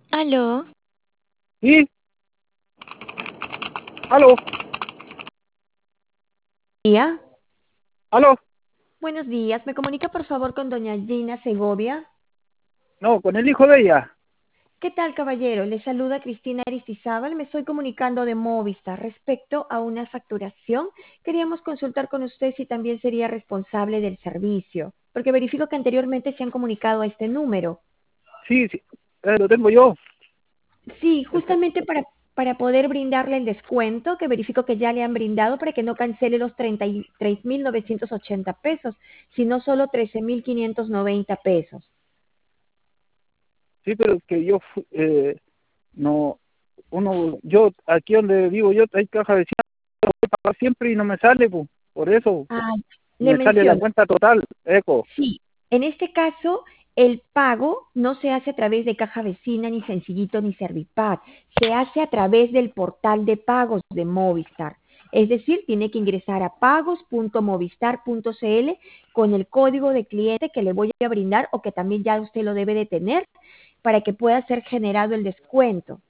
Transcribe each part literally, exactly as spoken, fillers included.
Aló. ¿Sí? ¿Aló? Día. ¿Aló? Buenos días. ¿Me comunica por favor con doña Gina Segovia? No, con el hijo de ella. ¿Qué tal, caballero? Le saluda Cristina Aristizábal. Me estoy comunicando de Movistar respecto a una facturación. Queríamos consultar con usted si también sería responsable del servicio, porque verifico que anteriormente se han comunicado a este número. Sí, sí, eh, lo tengo yo. Sí, Este, justamente para, para poder brindarle el descuento, que verifico que ya le han brindado para que no cancele los treinta y tres mil novecientos ochenta pesos, sino solo trece mil quinientos noventa pesos. sí, pero que yo, fu- eh, no, uno, yo, aquí donde vivo yo, hay caja de pagar siempre y no me sale, pues, por eso, Ah, le me sale la menciono, cuenta total, eco. sí, en este caso el pago no se hace a través de Caja Vecina, ni Sencillito, ni Servipag, se hace a través del portal de pagos de Movistar. Es decir, tiene que ingresar a pagos punto movistar punto cl con el código de cliente que le voy a brindar o que también ya usted lo debe de tener para que pueda ser generado el descuento.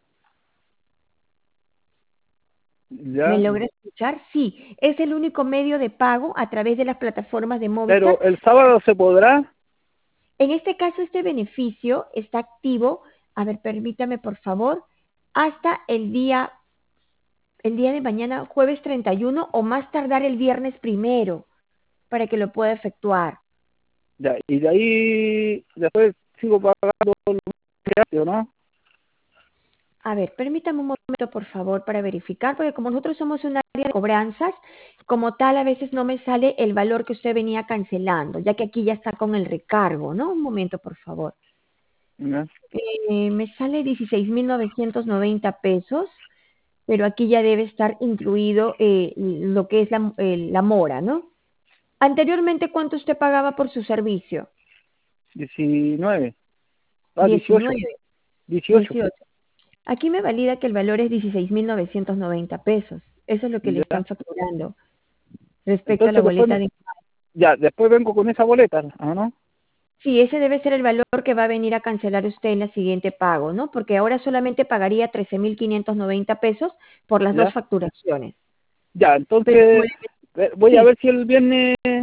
¿Me Ya, logra escuchar? Sí, es el único medio de pago a través de las plataformas de Movistar. pero el sábado se podrá. En este caso, este beneficio está activo, a ver, permítame por favor, hasta el día, el día de mañana, jueves treinta y uno o más tardar el viernes primero, para que lo pueda efectuar. Ya, y de ahí, después sigo pagando lo que hace, ¿o no? A ver, permítame un momento, por favor, para verificar, porque como nosotros somos un área de cobranzas, como tal, a veces no me sale el valor que usted venía cancelando, ya que aquí ya está con el recargo, ¿no? Un momento, por favor. Ya, Eh, me sale dieciséis mil novecientos noventa pesos, pero aquí ya debe estar incluido eh, lo que es la, eh, la mora, ¿no? Anteriormente, ¿cuánto usted pagaba por su servicio? diecinueve, ah, dieciocho, Diecinueve, dieciocho. dieciocho. Aquí me valida que el valor es dieciséis mil novecientos noventa pesos. Eso es lo que le Ya, están facturando respecto a la entonces después boleta me, de... ya, después vengo con esa boleta, ¿o no? Sí, ese debe ser el valor que va a venir a cancelar usted en la siguiente pago, ¿no? Porque ahora solamente pagaría trece mil quinientos noventa pesos por las dos Ya, facturaciones. ya, Pero como entonces le- eh, voy a sí, ver si el viernes, eh,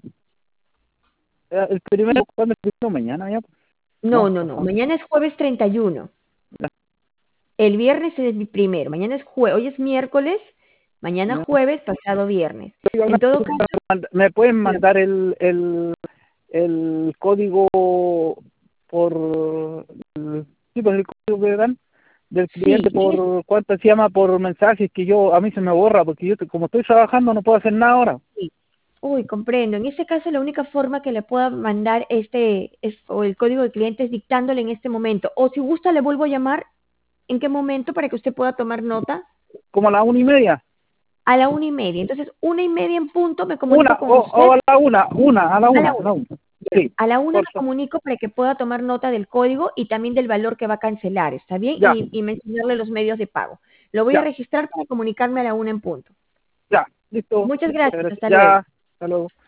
el sí. primero, ¿cuándo es el primero? Mañana ya, No, no, no, no. pasado. Mañana es jueves treinta y uno. Ya, El viernes es el primero, mañana es jue hoy es miércoles, mañana ya. jueves, pasado viernes. Oiga, una En todo pregunta, caso, ¿me pueden dígame. mandar el, el, el código por, el, sí, por el código que dan del Sí, cliente en es- por, ¿cuánto se llama? Por mensajes que yo, a mí se me borra, porque yo, como estoy trabajando, no puedo hacer nada ahora. sí. Uy, comprendo. En este caso, la única forma que le pueda mandar este es, o el código de cliente es dictándole en este momento. O si gusta, le vuelvo a llamar en qué momento para que usted pueda tomar nota. Como a la una y media. A la una y media. Entonces, una y media en punto me Una, comunico con o, usted o a la una, una, a la a una, la a una. la una. Ya. Sí, A la una por me favor. comunico para que pueda tomar nota del código y también del valor que va a cancelar, ¿está bien? Ya, Y, y mencionarle los medios de pago. Lo voy a ya, registrar para comunicarme a la una en punto. ya, listo. Muchas Muchas gracias, gracias. hasta luego. Ya, hasta luego.